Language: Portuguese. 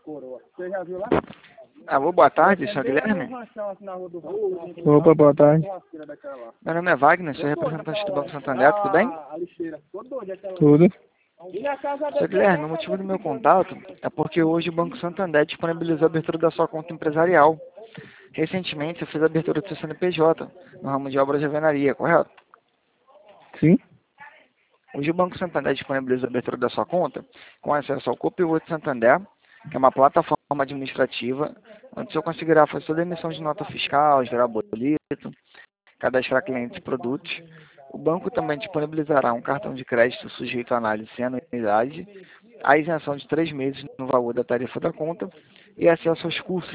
Alô, boa tarde, senhor Guilherme. Opa, boa tarde. Meu nome é Wagner, sou representante do Banco Santander, tudo bem? Tudo? Senhor Guilherme, o motivo do meu contato é porque hoje o Banco Santander disponibilizou a abertura da sua conta empresarial. Recentemente, você fez a abertura do seu CNPJ, no ramo de obras de alvenaria, correto? Sim? Hoje o Banco Santander disponibiliza a abertura da sua conta com acesso ao Copilot Santander, que é uma plataforma administrativa onde o senhor conseguirá fazer toda a emissão de nota fiscal, gerar boleto, cadastrar clientes e produtos. O banco também disponibilizará um cartão de crédito sujeito à análise sem anuidade, a isenção de 3 meses no valor da tarifa da conta e acesso aos cursos